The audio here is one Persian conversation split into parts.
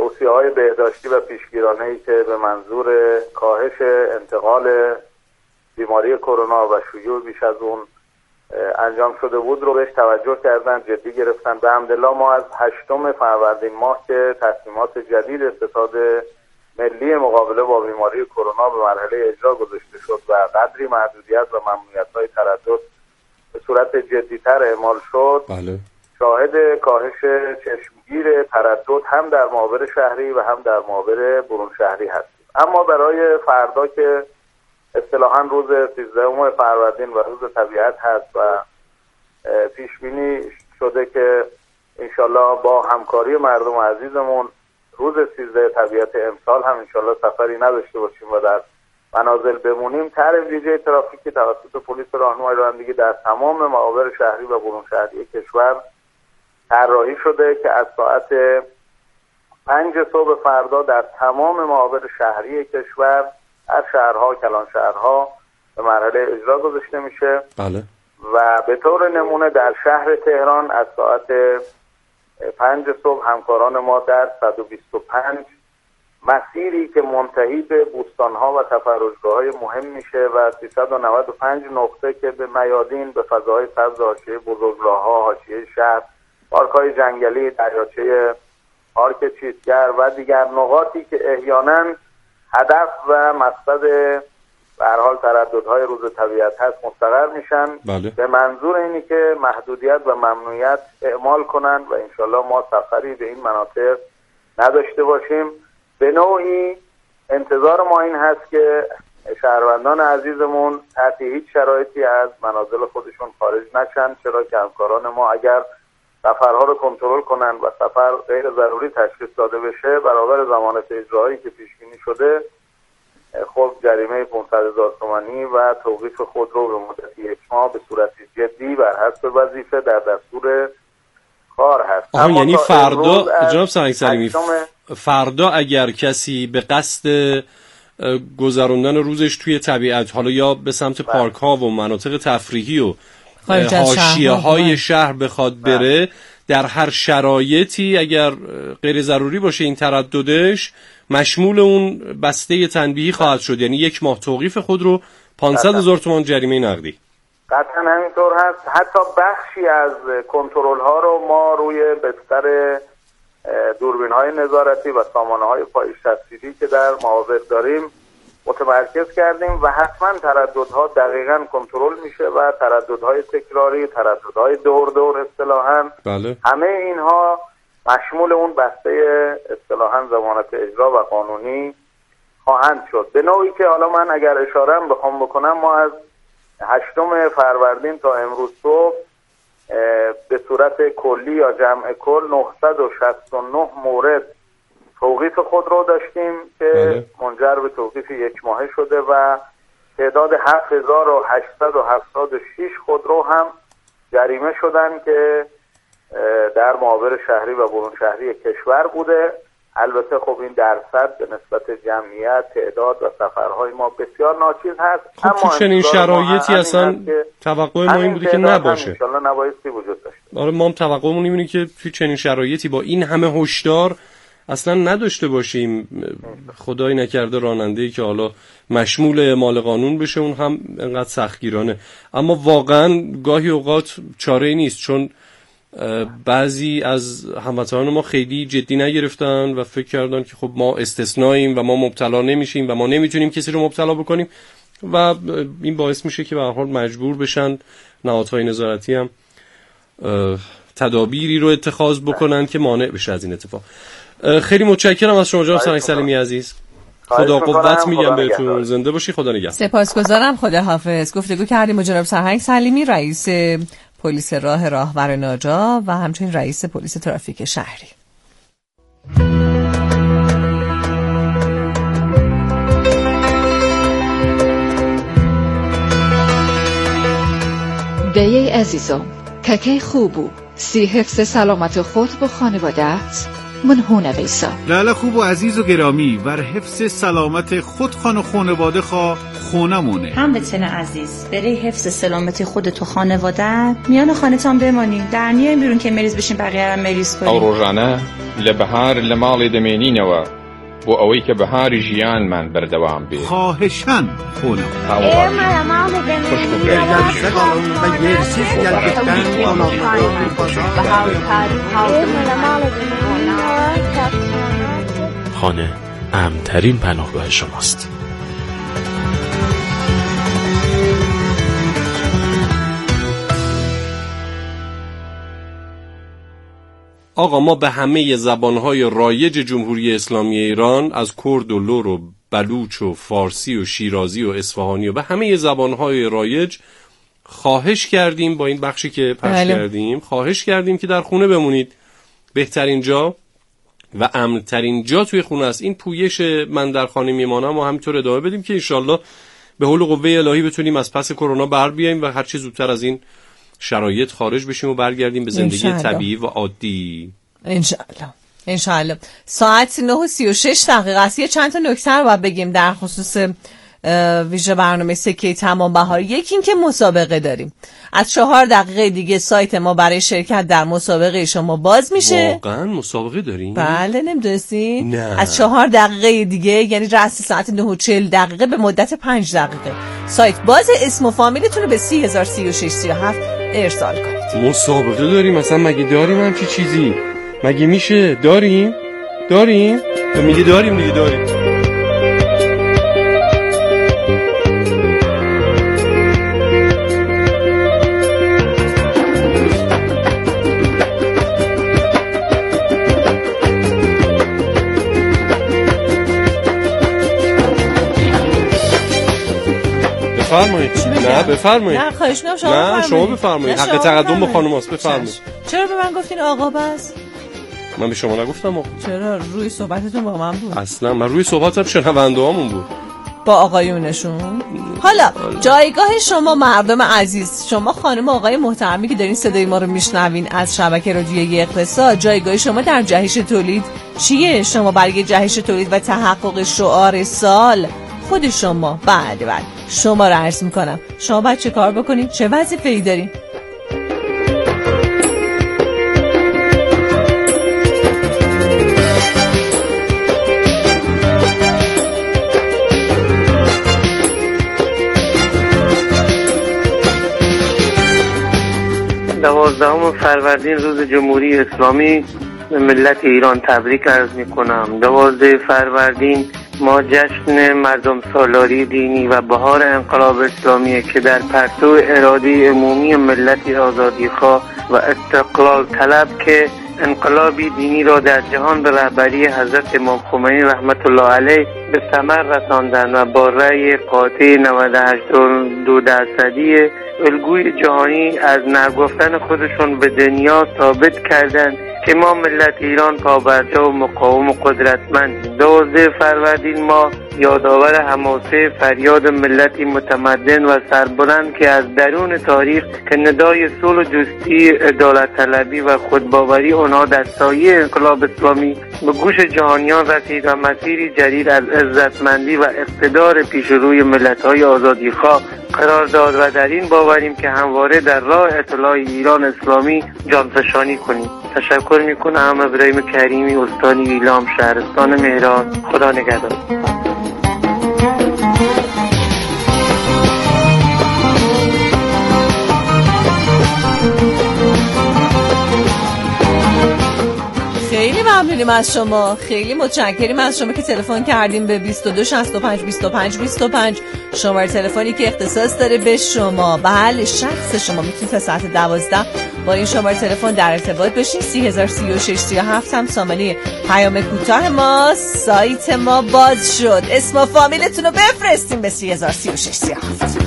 توصیه‌های بهداشتی و پیشگیرانه‌ای که به منظور کاهش انتقال بیماری کرونا و شیوع بیش از اون انجام شده بود رو بهش توجه کردن، جدی گرفتن. به حمدالله ما از 8 فروردین ماه که تصمیمات جدید ستاد ملی مقابله با بیماری کرونا به مرحله اجرا گذاشته شد و قدری محدودیت و ممنوعیت‌های تردد به صورت جدی‌تر اعمال شد، بله. شاهد کاهش چشمگیر تردد هم در معابر شهری و هم در معابر برون شهری هستیم. اما برای فردا که اصطلاحاً روز 13 فروردین و روز طبیعت هست و پیش بینی شده که انشالله با همکاری مردم عزیزمون روز 13 طبیعت امسال هم انشالله سفری نداشته باشیم و در منازل بمونیم، طرح ویژه ترافیکی توسط پلیس راهنمایی رانندگی در تمام معابر شهری و برون شهری کشور طراحی شده که از ساعت 5 صبح فردا در تمام معابر شهری کشور، هر شهرها، کلان شهرها به مرحله اجرا گذاشته میشه. بله. و به طور نمونه در شهر تهران از ساعت 5 صبح همکاران ما در 125 مسیری که منتهی به بوستانها و تفرجگاه‌های مهم میشه و 395 نقطه که به میادین، به فضاهای سبز حاشیه بزرگراه‌ها، حاشیه شهر، پارک‌های جنگلی، دریاچه پارک چیتگر و دیگر نقاطی که احیانا هدف و مقصد به هر حال ترددهای روز طبیعت هست مستقر میشن. بله. به منظور اینی که محدودیت و ممنوعیت اعمال کنن و انشالله ما سفری به این مناطق نداشته باشیم. به نوعی انتظار ما این هست که شهروندان عزیزمون تحت هیچ شرایطی از منازل خودشون خارج نشن، چرا که همکاران ما اگر سفرها رو کنترل کنن و سفر غیر ضروری تشخیص داده بشه برابر ضمانت اجرایی که پیش بینی شده، خب جریمه 500,000 تومانی و توقیف خودرو به مدت 1 ماه به صورت جدی بر حسب وظیفه در دستور کار هست. یعنی فردا جناب سرهنگ سلیمی، فردا اگر کسی به قصد گذراندن روزش توی طبیعت، حالا یا به سمت پارک ها و مناطق تفریحی و حاشیه‌های شهر بخواد بره، در هر شرایطی اگر غیر ضروری باشه این ترددش مشمول اون بسته تنبیهی خواهد شد، یعنی 1 ماه توقیف خود رو 500,000 تومان جریمه نقدی. قطعا همینطور هست. حتی بخشی از کنترل ها رو ما روی بستر دوربین های نظارتی و سامانه های پایش تصویری که در معابر داریم متمرکز کردیم و حتما ترددها دقیقاً کنترل میشه و ترددهای تکراری، ترددهای دور اصطلاحاً، بله. همه اینها مشمول اون بسته اصطلاحاً ضمانت اجرا و قانونی خواهند شد. به نوعی که حالا من اگر اشاره‌ام بخوام بکنم، ما از 8 فروردین تا امروز صبح به صورت کلی یا جمع کل 969 مورد توقیف خودرو داشتیم که منجر به توقیف 1 ماهه شده و تعداد 7,876 خودرو هم جریمه شدن که در معابر شهری و برون شهری کشور بوده. البته خب این درصد به نسبت جمعیت، تعداد و سفرهای ما بسیار ناچیز هست. خب تو چنین شرایطی اصلا توقع ما این بوده که نباشه. انشالله نبایستی وجود داشته. آره، ما هم توقعمون اینه که تو چنین شرایطی با این همه هشدار اصلا نداشته باشیم. خدای نکرده راننده‌ای که حالا مشمول اعمال قانون بشه اون هم انقدر سختگیرانه. اما واقعا گاهی اوقات چاره‌ای نیست، چون بعضی از هموطنان ما خیلی جدی نگرفتن و فکر کردن که خب ما استثناییم و ما مبتلا نمیشیم و ما نمیتونیم کسی رو مبتلا بکنیم و این باعث میشه که به هر حال مجبور بشن نهادهای نظارتی هم تدابیری رو اتخاذ بکنن که مانع بشه از این اتفاق. خیلی متشکرم از شما جناب سرهنگ سلیمی عزیز. خدا قوت میگم بهتون، زنده باشی، خدا نگهدار. سپاسگزارم، خدا حافظ. گفتگو کردیم با جناب سرهنگ سلیمی، رئیس پلیس راهور ناجا و همچنین رئیس پلیس ترافیک شهری. بیای عزیزم، که خوبو سی حفظ سلامت خود و خانوادت من هونه ویسا لاله خوب و عزیز و گرامی ور حفظ سلامت خود خان و خانواده خواه خونمونه. هموطن عزیز، برای حفظ سلامتی خودت و خانواده‌ات میان خانه‌تان بمانی. در نیایم بیرون که مریض بشین بقیه را مریض کنیم. ئەو ڕۆژانە لە بەهار لە ماڵی دەمێنینەوە بۆ ئەوەی کە بەهاری ژیانمان بەردەوام بێت. خواهشاً خونم. خانه امن‌ترین پناهگاه شماست. آقا ما به همه زبانهای رایج جمهوری اسلامی ایران، از کرد و لور و بلوچ و فارسی و شیرازی و اصفهانی و به همه زبانهای رایج خواهش کردیم، با این بخشی که پخش کردیم خواهش کردیم که در خونه بمونید. بهترین جا و امن‌ترین جا توی خونه است. این پویش من در خانه میمانم و همینطور ادامه بدیم که انشالله به حول و قوه الهی بتونیم از پس کرونا بر بیاییم و هر چه زودتر از این شرایط خارج بشیم و برگردیم به زندگی طبیعی و عادی. انشالله. ساعت 9:36 است. یه چند تا نکته رو باید بگیم در خصوص ویژه برنامه سکه تمام بهار. یکی این که مسابقه داریم. از 4 دقیقه دیگه سایت ما برای شرکت در مسابقه شما باز میشه. واقعا مسابقه داریم؟ بله، نمیدونستین؟ نه. از 4 دقیقه دیگه، یعنی رأس ساعت 9:40 به مدت 5 دقیقه سایت باز. اسم و فامیلتون رو به 303637 ارسال کنید. مسابقه داریم؟ مثلا مگه داریم همچی چیزی؟ مگه میشه؟ داریم؟ میگه داریم. بفرمایید. نه خواهش می‌کنم شما بفرمایید. حق تقدم به خانم‌هاست. بفرمایید. چرا به من گفتین آقا بس؟ من به شما نگفتم آقا. چرا؟ روی صحبتتون با من بود. اصلا من روی صحبتم شنونده‌هامون بود. با آقایونشون. حالا جایگاه شما مردم عزیز، شما خانم آقای محترمی که دارین صدای ما رو میشنوین از شبکه رادیویی اقتصاد، جایگاه شما در جهش تولید چیه؟ شما برای جهش تولید و تحقق شعار سال خود شما بعد شما رو عرض میکنم، شما باید چه کار بکنید؟ چه وظیفه‌ای دارین؟ دوازدهم فروردین روز جمهوری اسلامی به ملت ایران تبریک عرض میکنم. 12 فروردین ما جشن مردم سالاری دینی و بهار انقلاب اسلامی که در پرتو اراده عمومی ملت آزادیخواه و استقلال طلب که انقلابی دینی را در جهان به رهبری حضرت امام خمینی رحمت الله علیه به ثمر رساندند و با رأی قاطع 98.2% الگوی جهانی از نگفتن خودشون به دنیا ثابت کردند که ما ملت ایران پابرجا و مقاوم و قدرتمند. 12 فروردین ما یادآور حماسه فریاد ملتی متمدن و سربلند که از درون تاریخ که ندای صلح و دوستی، عدالت طلبی و خودباوری آنها در سایه انقلاب اسلامی به گوش جهانیان رسید و مسیری جدید از عزتمندی و اقتدار پیشروی ملت‌های آزادیخواه قرار داد و در این باوریم که همواره در راه اطلاع ایران اسلامی جانفشانی کنیم. تشکر میکنم. ابراهیم کریمی، استانی ایلام، شهرستان مهران. خدا نگهدار. خیلی ممنونیم از شما، خیلی متشکریم از شما که تلفن کردیم به 22 65 25 25 شماره تلفنی که اختصاص داره به شما. بله، شخص شما میتونید تا ساعت 12 با این شماره تلفن در ارتباط بشین. 303637 هم سامانه پیام کوتاه ما. سایت ما باز شد. اسم و فامیلتون رو بفرستین به 303637.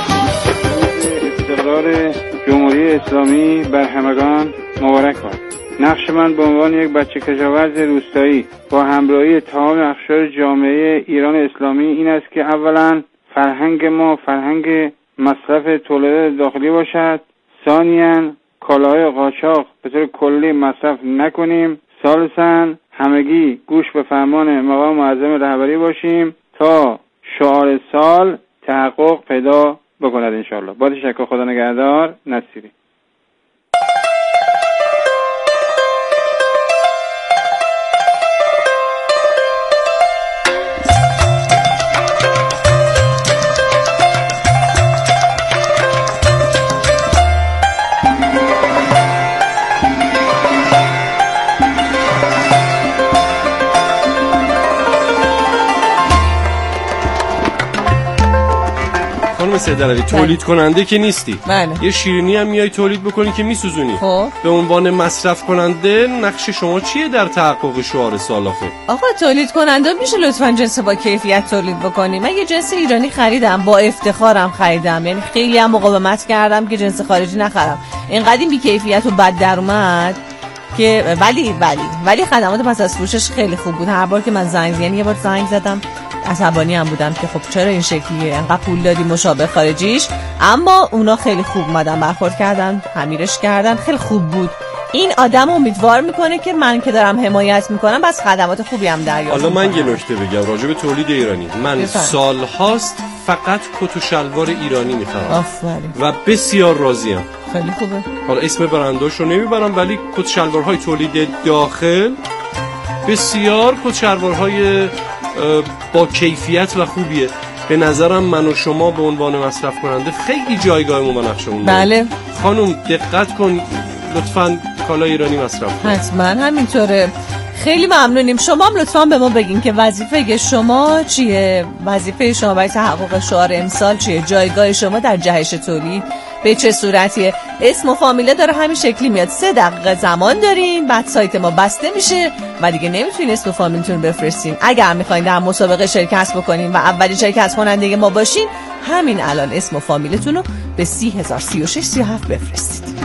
جمهوری اسلامی بر همگان مبارک باد. نقش من به عنوان یک بچه کشاورز روستایی با همراهی تمام اقشار جامعه ایران اسلامی این است که اولا فرهنگ ما فرهنگ مصرف تولیدات داخلی باشد، ثانیاً کالاهای قاچاق به طور کلی مصرف نکنیم، ثالثاً همگی گوش به فرمان مقام معظم رهبری باشیم تا شعار سال تحقق پیدا بکند انشاءالله. با تشکر، خدا نگهدار. نصیری. سیدعلی تولید کننده که نیستی، بله. یه شیرینی هم میای تولید بکنی که میسوزونی. خب به عنوان مصرف کننده نقش شما چیه در تحقق شعار سال آخر؟ آقا تولید کننده میشه لطفاً جنس با کیفیت تولید بکنی. من یه جنس ایرانی خریدم، با افتخارم خریدم، یعنی خیلی هم مقاومت کردم که جنس خارجی نخرم. اینقدر این بی کیفیت و بد در اومد که ولی خدمات پس از فروشش خیلی خوب بود. هر بار که من یه بار زنگ زدم عصبانی هم بودم که خب چرا این شکلیه، انقدر پول دادی مشابه خارجیش، اما اونا خیلی خوب اومدن برخورد کردن، تعمیرش کردن، خیلی خوب بود. این آدم امیدوار میکنه که من که دارم حمایت میکنم بس خدمات خوبی هم دریافت حالا من میکنم. یه نکته بگم راجع به تولید ایرانی. من سالهاست فقط کت و شلوار ایرانی میخرم. آفرین. و بسیار راضیم. خیلی خوبه. حالا اسم برنداش رو نمیبرم ولی کت شلوارهای تولید داخل بسیار کت شلوارهای با کیفیت و خوبیه. به نظرم من و شما به عنوان مصرف کننده خیلی جایگاهمون و نقشمون. بله خانم دقت کن لطفاً کالا ایرانی مصرف کن. حتما همینطوره. خیلی ممنونیم. شما هم لطفاً به ما بگین که وظیفه شما چیه، وظیفه شما برای تحقق شعار امسال چیه، جایگاه شما در جهش تولید به چه صورتیه. اسم و فامیله داره همین شکلی میاد. 3 دقیقه زمان دارین بعد سایت ما بسته میشه و دیگه نمیتونین اسم و فامیلتون بفرستین. اگر میخواین در مسابقه شرکت بکنین و اولین شرکت کننده ما باشین همین الان اسم و فامیلتون رو به 3003637 بفرستید.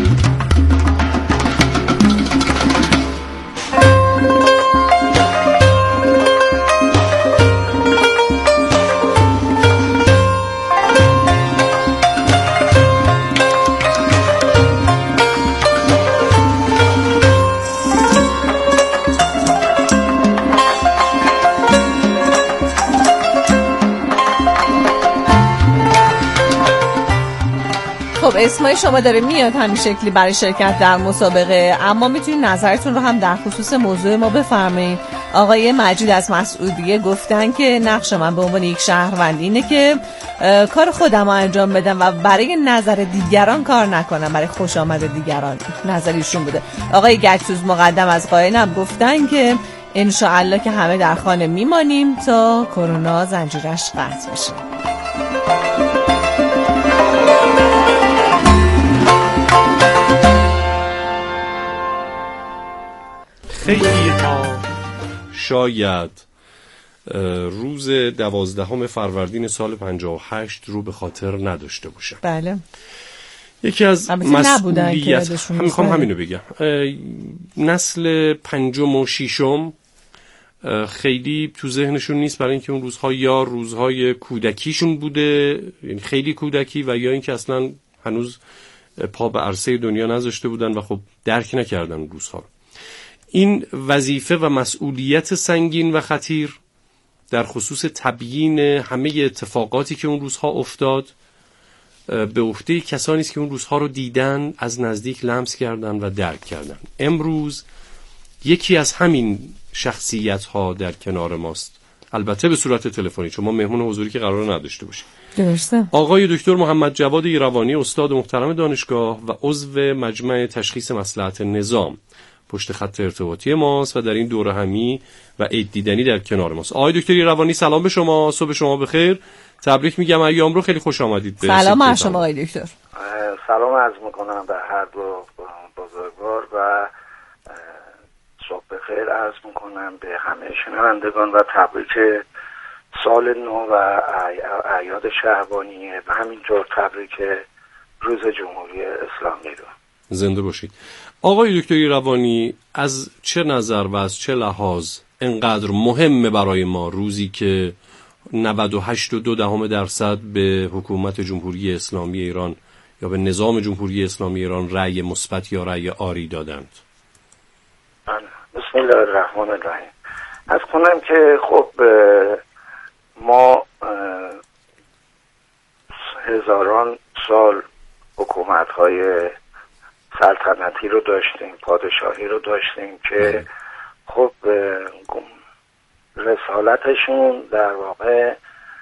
اسمای شما داره میاد همین شکلی برای شرکت در مسابقه، اما میتونید نظرتون رو هم در خصوص موضوع ما بفرمایید. آقای مجید از مسعودیه گفتن که نقش من به عنوان یک شهروند اینه که کار خودم رو انجام بدم و برای نظر دیگران کار نکنم، برای خوش آمد دیگران. نظریشون بوده. آقای گچوز مقدم از قاینم گفتن که انشاءالله که همه در خانه میمانیم تا کرونا زنجیرش قطع بشه. خیلی ها شاید روز 12 فروردین سال 58 رو به خاطر نداشته باشن. بله. یکی از مسئولیت میخوام همینو بگم، نسل 5 و 6 خیلی تو ذهنشون نیست، برای اینکه اون روزها یا روزهای کودکیشون بوده، یعنی خیلی کودکی، و یا اینکه اصلا هنوز پا به عرصه دنیا نذاشته بودن و خب درک نکردن اون روزها رو. این وظیفه و مسئولیت سنگین و خطیر در خصوص تبیین همه اتفاقاتی که اون روزها افتاد به عهده کسانی است که اون روزها رو دیدن، از نزدیک لمس کردن و درک کردن. امروز یکی از همین شخصیت‌ها در کنار ماست، البته به صورت تلفنی، چون ما مهمون حضوری که قرار نداشته باشیم. درسته. آقای دکتر محمد جواد ایروانی، استاد محترم دانشگاه و عضو مجمع تشخیص مصلحت نظام، پشت خط ارتباطی ماست و در این دوره همی و عید دیدنی در کنار ماست. آقای دکتر ایروانی سلام به شما، صبح شما بخیر، تبریک میگم ایام رو، خیلی خوش آمدید. سلام بر شما آقای دکتر. سلام عرض میکنم به هر دو بزرگوار و صبح بخیر عرض میکنم به همه شنوندگان و تبریک سال نو و اعیاد شهبانیه و همینطور تبریک روز جمهوری اسلامی رو. زنده باشید. آقای دکتر ایروانی، از چه نظر و از چه لحاظ انقدر مهمه برای ما روزی که 98.2% به حکومت جمهوری اسلامی ایران یا به نظام جمهوری اسلامی ایران رأی مثبت یا رأی آری دادند؟ بسم الله الرحمن الرحیم. از کنم که خب ما هزاران سال حکومت‌های سلطنتی رو داشتیم، پادشاهی رو داشتیم که خب رسالتشون در واقع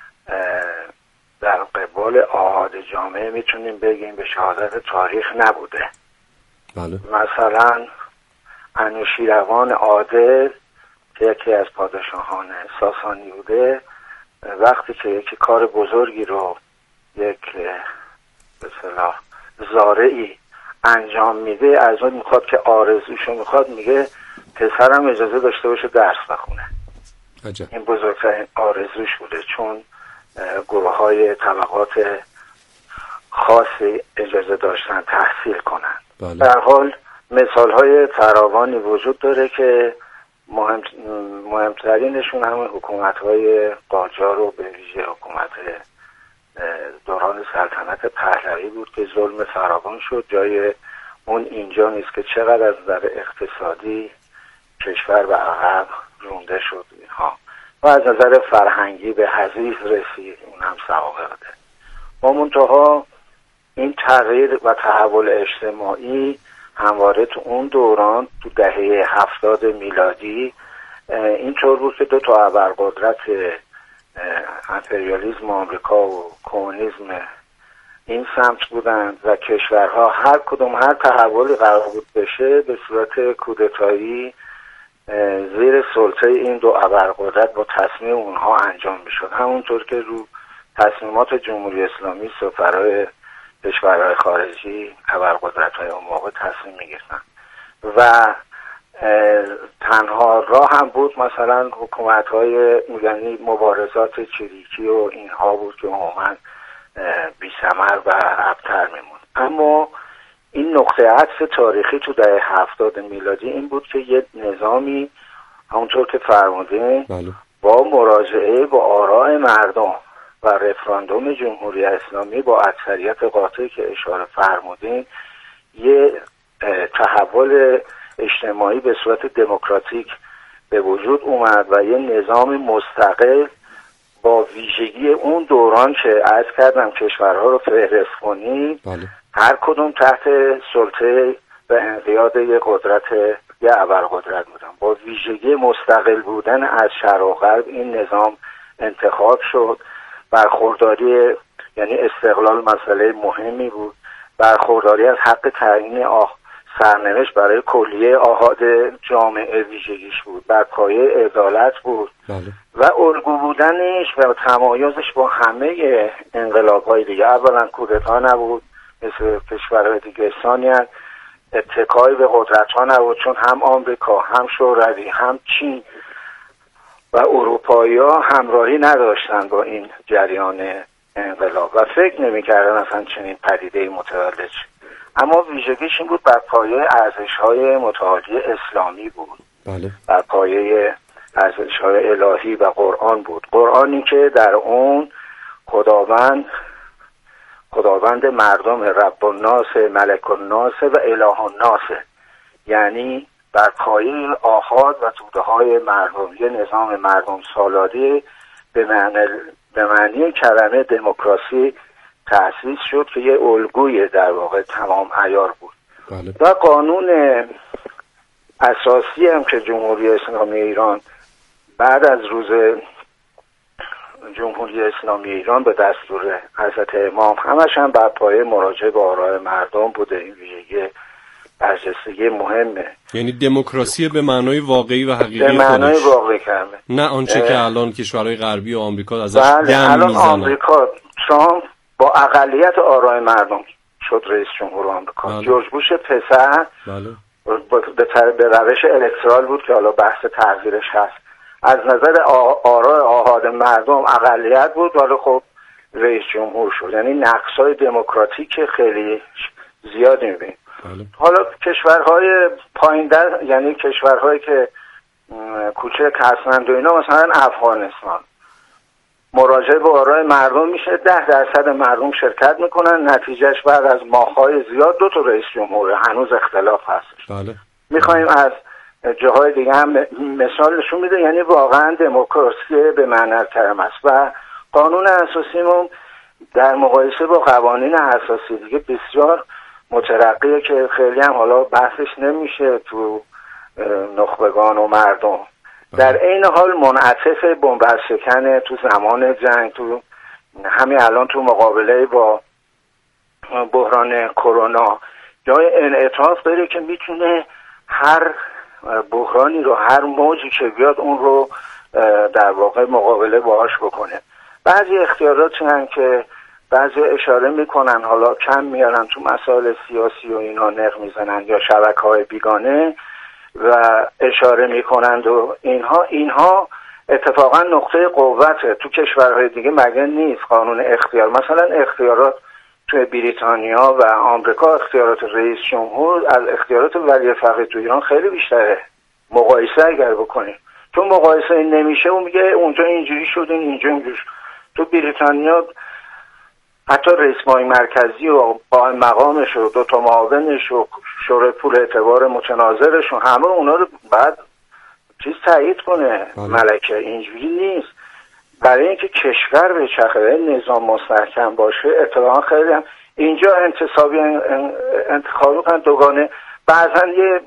در قبال آحاد جامعه میتونیم بگیم به شهادت تاریخ نبوده. بله. مثلا انوشیروان عادل که یکی از پادشاهان ساسانی بوده، وقتی که یکی کار بزرگی رو یک به اصطلاح زارعی انجام میده، از اون میخواد که آرزوشو میخواد، میگه پسرم اجازه داشته باشه درس بخونه. عجب. این بزرگترین آرزوش بوده، چون گروه های طبقات خاصی اجازه داشتن تحصیل کنن. بله. در حال مثال های فراوانی وجود داره که مهمترینشون همون حکومت های قاجار و به ویژه حکومت دوران سلطنت پهلوی بود که ظلم فراوان شد. جای اون اینجا نیست که چقدر از نظر اقتصادی کشور به عقب رونده شد اینها و از نظر فرهنگی به حضیض رسید، اون هم سوابق ده. با منتها این تغییر و تحول اجتماعی همواره تو اون دوران تو دهه 70 میلادی اینطور بود که دو تا ابرقدرت امپریالیسم آمریکا و کمونیسم این سمت بودند و کشورها هر کدوم هر تحولی قرار بود بشه به صورت کودتایی زیر سلطه این دو ابرقدرت با تصمیم اونها انجام میشد. همونطور که رو تصمیمات جمهوری اسلامی سفرای کشورهای خارجی ابرقدرت‌های اون موقع تصمیم میگرفتن و تنها راه هم بود مثلا حکومت‌های یعنی مبارزات چریکی و اینها بود که عموماً بی ثمر و ابتر میموند. اما این نقطه عطف تاریخی تو دهه 70 میلادی این بود که یه نظامی همونطور که فرمودین با مراجعه با آراء مردم و رفراندوم جمهوری اسلامی با اکثریت قاطعی که اشاره فرمودین یه تحول اجتماعی به صورت دموکراتیک به وجود اومد و یه نظام مستقل با ویژگی اون دوران که عرض کردم کشورها رو فهرست کنیم هر کدوم تحت سلطه و انقیاد یه قدرت یه ابرقدرت بودن. با ویژگی مستقل بودن از شرق و غرب این نظام انتخاب شد. برخورداری یعنی استقلال مسئله مهمی بود. برخورداری از حق تعیین سرنوشت برای کلیه آحاد جامعه ویژگیش بود. بر پایه عدالت بود و الگو بودنش و تمایزش با همه انقلاب‌های دیگه. اولا کودتا نبود مثل کشورهای دیگه، ثانیاً اتکای به قدرت‌ها نبود چون هم آمریکا هم شوروی هم چین و اروپایی‌ها همراهی نداشتن با این جریان انقلاب و فکر نمی‌کردن اصلا چنین پدیده‌ای متولد شه. اما ویژگیش این بود بر پایه ارزش‌های متعالی اسلامی بود. بر پایه ارزش‌های الهی و قرآن بود. قرآنی که در اون خداوند مردم، رب الناس، ملک الناس و اله الناس، یعنی بر پایه آحاد و توده‌های مردم، یه نظام مردم سالاری به معنی کلمه دموکراسی تأسیس شد که یه الگوی در واقع تمام عیار بود. و قانون اساسی هم که جمهوری اسلامی ایران بعد از روز جمهوری اسلامی ایران به دستور حضرت امام همش هم بر پایه مراجعه به آراء مردم بوده. این ویژگی برجستگی مهمه، یعنی دموکراسی به معنای واقعی و حقیقی به معنای واقعی کلمه، نه آنچه که الان کشورهای غربی و آمریکا ازش دم میزنن. آمریکا ترامپ با اقلیت آراء مردم شد رئیس جمهور آمریکا. جورج بوش پسر به روش الکترال بود که حالا بحث تغییرش هست. از نظر آراء آحاد مردم اقلیت بود ولی خب رئیس جمهور شد. یعنی نقص‌های دموکراتیک خیلی زیادی می‌بینیم. حالا کشورهای پایین در، یعنی کشورهایی که کوچک هستند و اینا، مثلا افغانستان، مراجعه به آرای مردم میشه، 10% مردم شرکت میکنن، نتیجهش بعد از ماه‌های زیاد 2 رئیس جمهور، هنوز اختلاف هستش. بله. میخوایم از جاهای دیگه هم مثال نشون میده، یعنی واقعا دموکراسی به معنی کلمه است و قانون اساسیمون در مقایسه با قوانین اساسی دیگه بسیار مترقیه که خیلی هم حالا بحثش نمیشه تو نخبگان و مردم. در این حال منعطف بنبست تو زمان جنگ، تو همین الان تو مقابله با بحران کرونا جای انعطاف داره که میتونه هر بحرانی رو، هر موجی که بیاد اون رو در واقع مقابله باهاش بکنه. بعضی اختیاراتی هستن که بعضی اشاره میکنن، حالا کم میارن تو مسائل سیاسی و اینا نق میزنن یا شبکه‌های بیگانه و اشاره میکنند و اینها اتفاقا نقطه قوته. تو کشورهای دیگه مگه نیست قانون اختیار؟ مثلا اختیارات توی بریتانیا و آمریکا، اختیارات رئیس جمهور از اختیارات ولی فقیه تو ایران خیلی بیشتره. مقایسه اگر بکنیم، تو مقایسه این نمیشه و میگه اونجا اینجوری شد اینجا اینجوری شد. تو بریتانیا حتی رئیس بانک مرکزی و قائم مقامش و 2 معاونش و شورای پول اعتبار متناظرش و همه اونا رو بعد چیز تایید کنه. ملکه اینجوری نیست. برای اینکه کشور به چرخه نظام مستحکم باشه اتفاقا خیلی هم اینجا انتخابی کن دوگانه، بعضا یه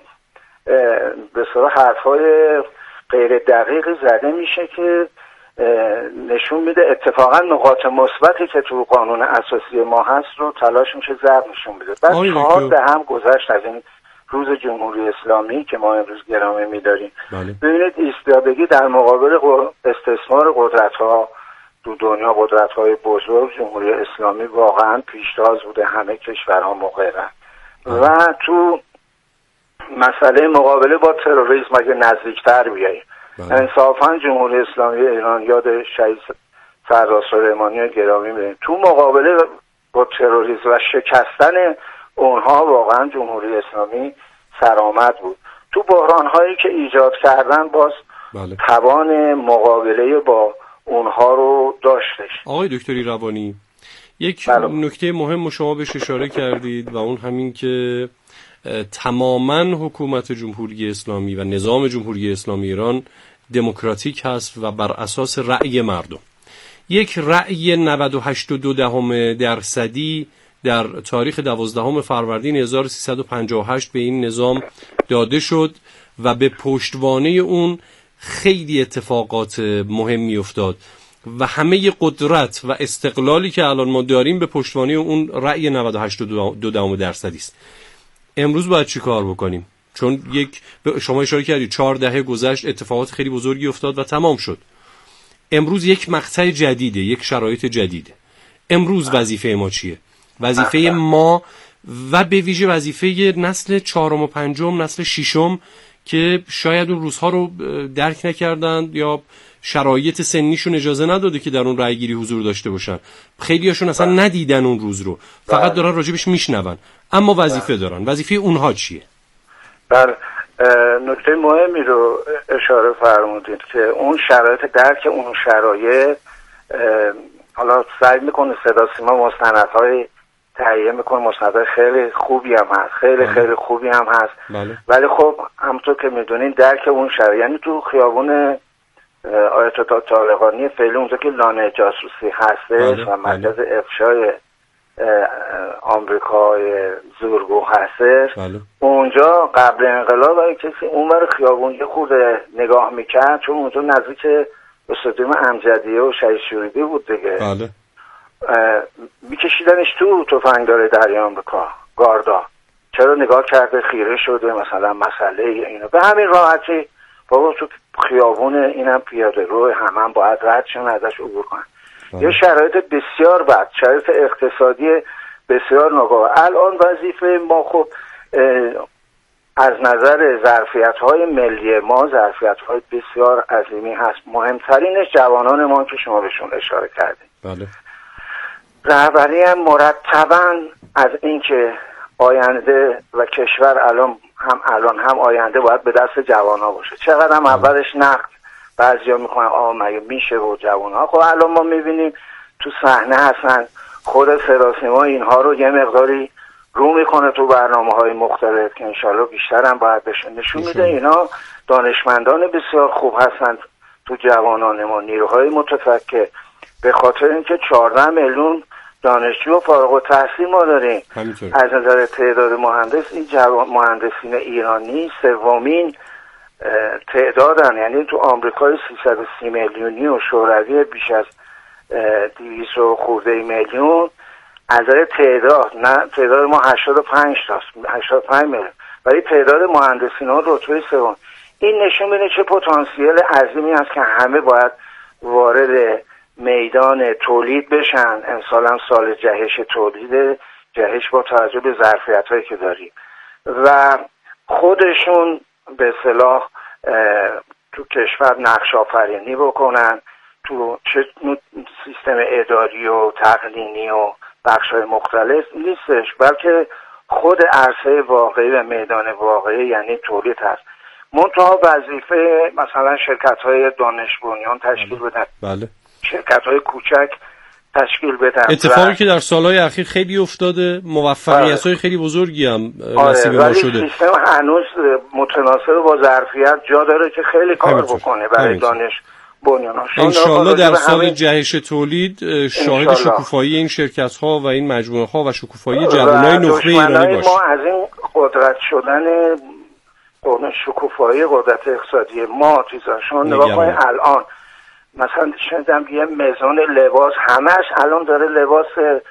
به صورت حرفای غیر دقیقی زده میشه که نشون میده اتفاقا نقاط مثبتی که تو قانون اساسی ما هست رو تلاش میشه ضرب نشون بده. بعد 4 دهه گذشت از این روز جمهوری اسلامی که ما امروز گرامی می‌داریم. ببینید ایستادگی در مقابل استثمار قدرت‌ها تو دنیا، قدرت‌های بزرگ، جمهوری اسلامی واقعا پیشتاز بوده، همه کشورها مقررن. و تو مسئله مقابله با تروریسم اگه نزدیکتر بیاییم، انصافا جمهوری اسلامی ایران یاد شهید سردار سلیمانی گرامی می‌دیم. تو مقابله با تروریسم و شکستن اونها واقعا جمهوری اسلامی سرآمد بود. تو بحران‌هایی که ایجاد کردن باز توان مقابله با اونها رو داشتش. آقای دکتری روانی، یک نکته مهم شما بهش اشاره کردید و اون همین که تماما حکومت جمهوری اسلامی و نظام جمهوری اسلامی ایران دموکراتیک هست و بر اساس رأی مردم. یک رأی 98.2% در تاریخ 12 فروردین 1358 به این نظام داده شد و به پشتوانه اون خیلی اتفاقات مهمی افتاد و همه قدرت و استقلالی که الان ما داریم به پشتوانه اون رأی 98.2% است. امروز باید چی کار بکنیم؟ چون شما اشاره کردید 4 دهه گذشت، اتفاقات خیلی بزرگی افتاد و تمام شد. امروز یک مقطع جدیده، یک شرایط جدیده. امروز وظیفه ما چیه؟ وظیفه ما و به ویژه وظیفه نسل 4 و 5، نسل 6 که شاید اون روزها رو درک نکردند یا شرایط سنیشون اجازه نداده که در اون رأیگیری حضور داشته باشن. خیلیاشون اصلا ندیدن اون روز رو، فقط دارن راجبش میشنون، اما وظیفه دارن. وظیفه اونها چیه؟ بله، نکته مهمی رو اشاره فرمودید که اون شرایط، درک اون شرایط، حالا سعی میکنه صدا سیما مستندهای تهیه میکنه، مستندهای خیلی خوبی هم هست، خیلی خوبی هم هست. ولی خب همونطور که میدونین درک اون شرایط، یعنی تو خیابون آیت الله طالقانی فعلی اونجا که لانه جاسوسی هستش و مرکز افشای آمریکای زورگو هستش، اونجا قبل انقلاب اگه کسی اونور خیابون یه خورده نگاه میکرد، چون اونجا نزدیک استادیوم امجدیه و شهید شوریدی بود دیگه، میکشیدنش تو تفنگدار دریای آمریکا گاردا. چرا نگاه کرده خیره شده مثلا مسئله اینو؟ به همین راحتی بابا تو خیابون اینم پیاده رو هم باید رد شن ازش عبور کنن. یه شرایط بسیار بد، شرایط اقتصادی بسیار ناگوار. الان وظیفه ما خب از نظر ظرفیت‌های ملی ما ظرفیت‌های بسیار عظیمی هست. مهمترینش جوانان ما که شما بهشون اشاره کردید. رهبری هم مرتباً از اینکه آینده و کشور الان هم آینده باید به دست جوان‌ها باشه. چقدر هم اولش نقد بعضیا میکنن مگه میشه و جوان‌ها. خب الان ما میبینیم تو صحنه هستن، خود صداسیما اینها رو یه مقداری رو میکنه تو برنامه‌های مختلف که انشالله بیشتر هم باید بشه. نشون میده اینا دانشمندان بسیار خوب هستن تو جوانان ما، نیروهای متفکر. به خاطر اینکه 14 میلیون دانشجو و فارغ التحصیل ما داریم. از نظر تعداد مهندس این مهندسین ایرانی سومین تعدادن، یعنی تو آمریکای 330 میلیونی و شوروی بیش از 200 خورده میلیون. از نظر تعداد، نه تعداد ما 85 تاست، 85 میلیون، ولی تعداد مهندسین ها رتبه سوم. این نشون میده چه پتانسیل عظیمی است که همه باید وارد میدان تولید بشن. امسال هم سال جهش تولید، جهش با توجه به ظرفیت‌هایی که داریم و خودشون به اصطلاح تو کشور نقش آفرینی بکنن، تو چه سیستم اداری و تقنینی و بخش‌های مختلف نیستش، بلکه خود عرصه واقعی و میدان واقعی یعنی تولید هست. منتها وظیفه مثلا شرکت‌های دانش بنیان تشکیل بدن، بله، شرکت‌های کوچک تشکیل بدن. اتفاقی که در سالهای اخیر خیلی افتاده، موفقیت‌های خیلی بزرگی هم نصیب ما شده. سیستم هنوز متناسب با ظرفیت جا داره که خیلی کار بکنه برای دانش بنیان‌ها. انشالله در سال جهش تولید شاهد شکوفایی این شرکت‌ها و این مجموعه‌ها و شکوفایی جوانای نخبه ایرانی باشیم. ما از این قدرت شدن شکوفایی قدرت اقتصادی ما چیزاشون نگاه کنید. الان مثلا شنیدم یه میزان لباس همش الان داره لباس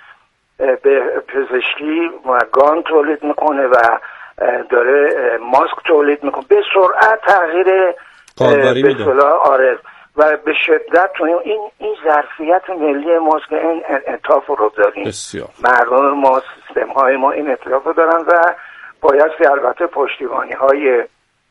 به پزشکی و گان تولید میکنه و داره ماسک تولید میکنه، به سرعت تغییر به اصطلاح آره و به شدت تو این ظرفیت ملی ماست که این انعطاف رو داریم. بسیار. مردم ما، سیستم های ما این انعطاف رو دارن و بایستی البته پشتیبانی های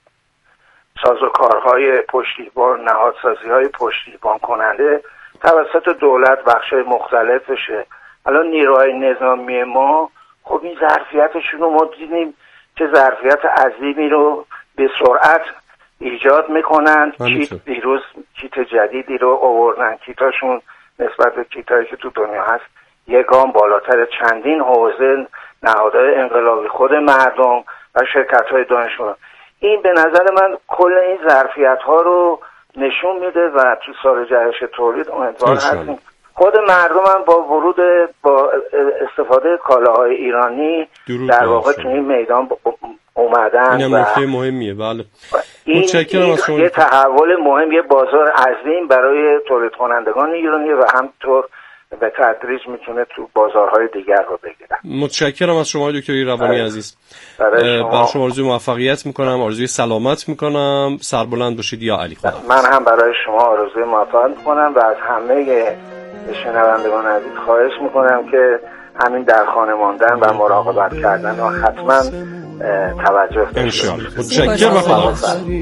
سازوکارهای پشتیبان، نهادسازی های پشتیبان کننده توسط دولت بخشای مختلف بشه. الان نیروهای نظامی ما خب این ظرفیتشون رو ما دیدیم چه ظرفیت عظیمی رو به سرعت ایجاد میکنن. دیروز کیت جدیدی رو آوردن، کیتاشون نسبت به کیتایی که تو دنیا هست یک گام بالاتر. چندین حوزه نهادهای انقلابی، خود مردم و شرکت‌های دانشجو، این به نظر من کل این ظرفیت‌ها رو نشون میده و تو سال جهش تولید امیدوار هستیم خود مردم هم با استفاده کالاهای ایرانی در واقع تو این میدان اومدن. این نکته مهمیه. بله. این یه تحول مهم، یه بازار عظیم برای تولید کنندگان ایرانی و همطور به تدریج میتونه تو بازارهای دیگر رو بگیرن. متشکرم از شما دکتر ایروانی عزیز. برای شما آرزوی موفقیت میکنم، آرزوی سلامت میکنم. سربلند باشید یا علی خدا. من هم برای شما آرزوی موفقیت میکنم و از همه شنوندگان عزیز خواهش میکنم که همین در خانه ماندن و مراقبت کردن و حتما توجه داشته باشید. متشکرم و خدا.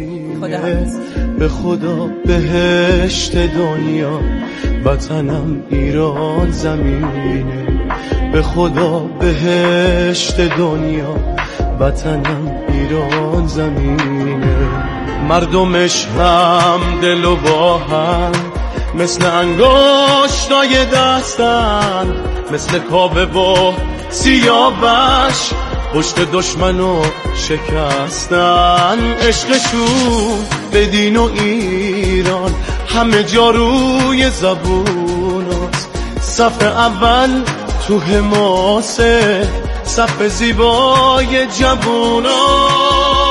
به خدا بهشت دنیا وطنم ایران زمینه، به خدا بهشت دنیا وطنم ایران زمینه، مردمش هم دل و با هم مثل انگشتای دستن، مثل کاوه و سیاوش پشت دشمنو شکستن، عشقشون به دین و ایران همه جا روی زبوناست، صف اول تو حماسه، صف زیبای جوونا.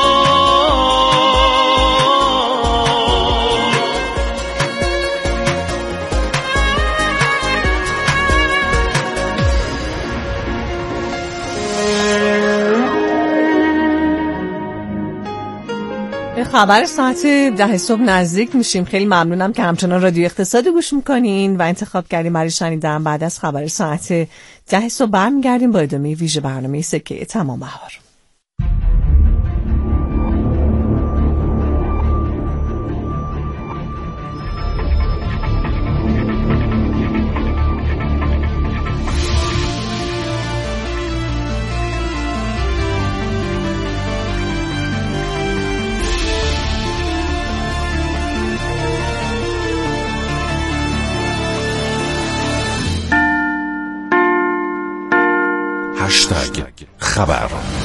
خبر ساعت 10 صبح نزدیک میشیم. خیلی ممنونم که همچنان رادیو اقتصادی گوش میکنین و انتخاب کردیم برای شنیدن. بعد از خبر ساعت 10 صبح برمیگردیم با ادامه ویژه برنامه سکه تمام بهار. خبر.